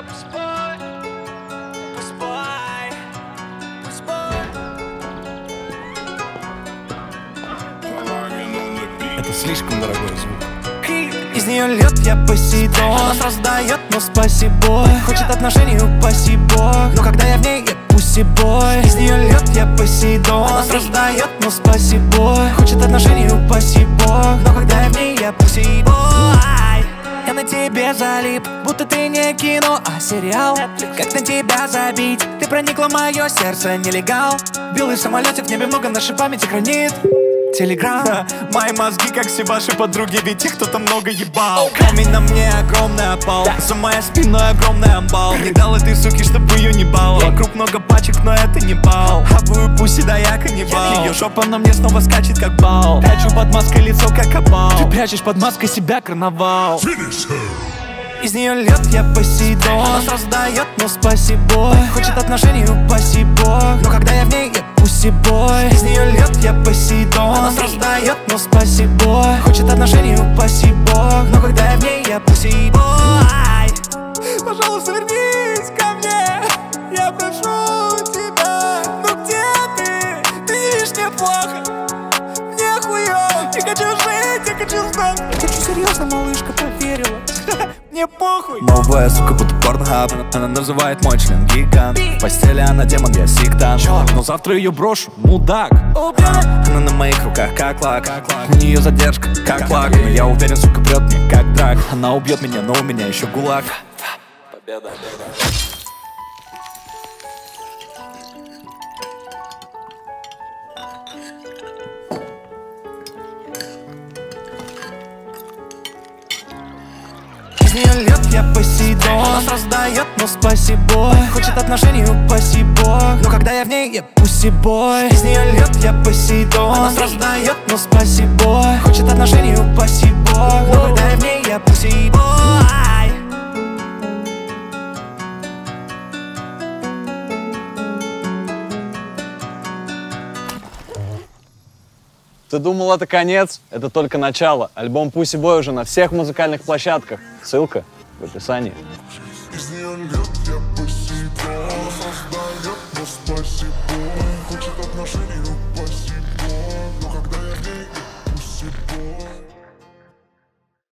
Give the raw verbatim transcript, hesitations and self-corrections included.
Это слишком дорогой звук. Из нее льет я Посейдон. Она сразу дает, но спасибо. Хочет отношений, упаси бог. Но когда я в ней, я пусси-бой. Из нее льет я Посейдон. Она сразу дает, но спасибо. Хочет отношений, упаси бог. Но когда я в ней, я пусси-бой. Я на тебе залип, будто ты не кино, а сериал. Как на тебя забить? Ты проникла в мое сердце, нелегал. Белый самолетик, в небе много, нашей памяти хранит Телеграм. Мои мозги, как все ваши подруги, ведь их кто-то много ебал. Камень на мне огромный опал, за моей спиной огромный амбал. Не дал этой суки, чтобы ее не бал. Вокруг много пачек, но это не бал. Хавую пуси, да я каннибал. Ее жопа на мне снова скачет, как бал. Прячу под маской лицо, как опал. Ты прячешь под маской себя, карнавал. Из нее льет я Посейдон. Она сразу дает, но спасибо. Хочет отношений, упаси бог. Но когда я в ней, я пусси-бой. Из нее льет я Посейдон. Она сразу дает, но спасибо. Хочет отношений, упаси бог. Но когда я в ней, я пусси-бой. Пожалуйста, вернись ко мне, я прошу тебя. Ну где ты? Ты видишь, мне плохо, мне хуёво. Не хочу жить, я хочу знать. Я хочу серьезно, малышка, поверила. Мне похуй. Новая сука, будто порнхаб. Она называет мой член гигант. В постели она демон, я сектант. Но завтра ее брошу, мудак. Она на моих руках, как лак. У нее задержка, как флаг. Но я уверен, сука, прет мне, как драк. Она убьет меня, но у меня еще гулаг. Победа. Из нее льет я Посейдон. Она сразу дает, но спасибо. Хочет отношений, упаси бог. Но когда я в ней, я пусси-бой. Из нее льет я Посейдон. Она сразу дает, но спасибо. Хочет отношений, упаси бог. Но когда я в ней, я пусси-бой. Ты думал, это конец? Это только начало. Альбом Pussy Boy уже на всех музыкальных площадках. Ссылка в описании.